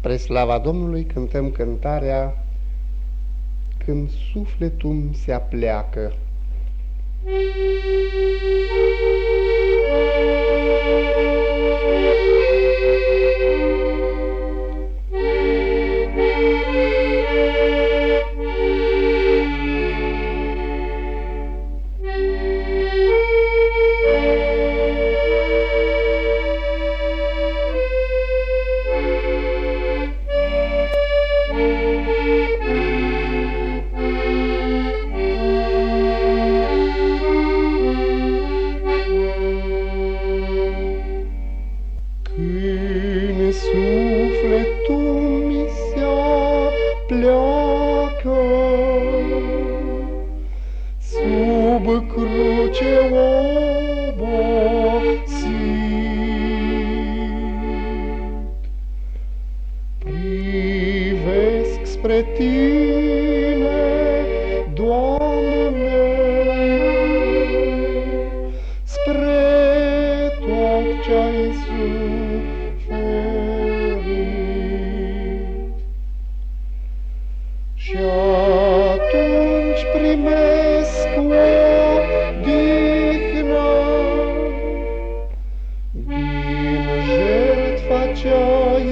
Spre slava Domnului cântăm cântarea Când sufletul se apleacă. Când sufletul mi se apleacă sub cruce obosit, privesc spre Tine, Doamne, spre tot ce-ai suferit. Și atunci primesc odihnă din jertfa ce-ai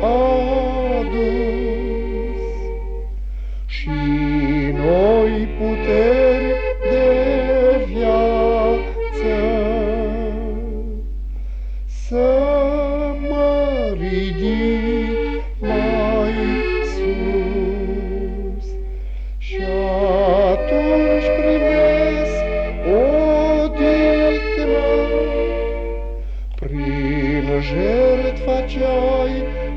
adus și noi puteri de viață, să mă ridic mai sus. Și atunci primesc odihnă prin jertfa ce-ai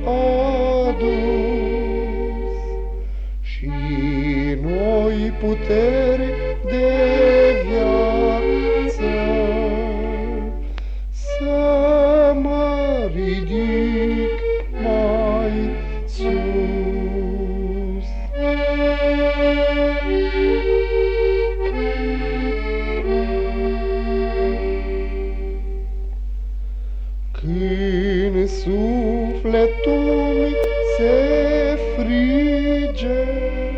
adus și noi puteri de viață, să mă ridic mai sus. Când sufletul se frige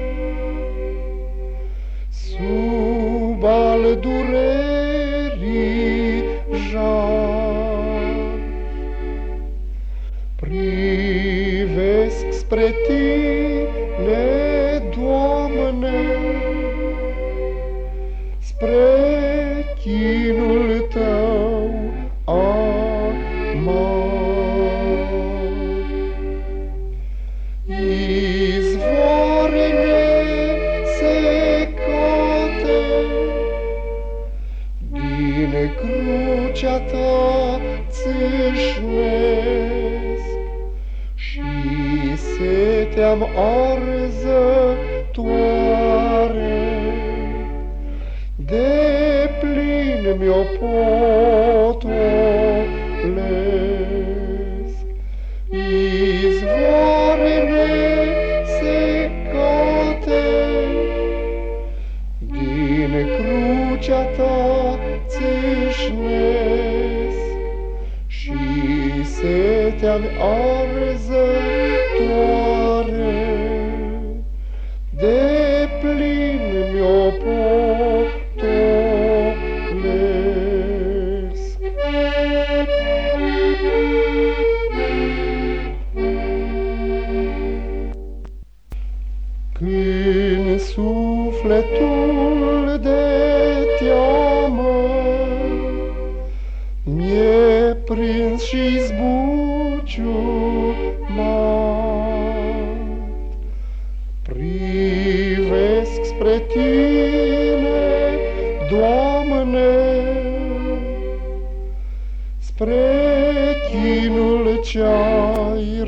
sub al durerii jar, privesc spre Tine, Doamne, spre chinul Tău amar. Izvoare nesecate din crucea Ta țâșnesc și setea-mi arzătoare deplin mi-o potolesc. Izvoare nesecate din crucea Ta țâșnesc și setea-mi arzătoare deplin mi-o potolesc. Când sufletul de teamă mi-e prins și zbuciumat, privesc spre Tine, Doamne, spre chinul ce-ai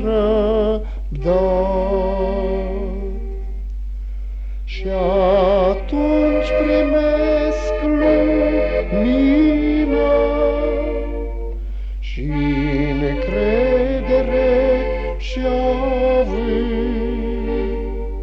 răbdat. Și atunci primesc lumină și încredere și avânt,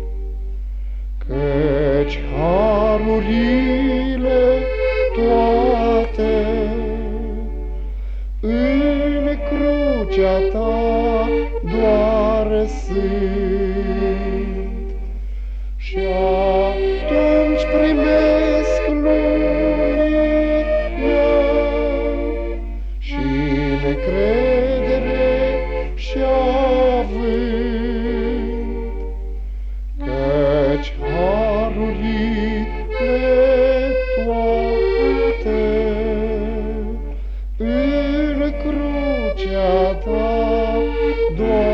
căci harurile toate în crucea Ta doar care sunt. Și atunci primesc lumina și necredere și avânt, căci harurile toate în crucea ta, Doamne,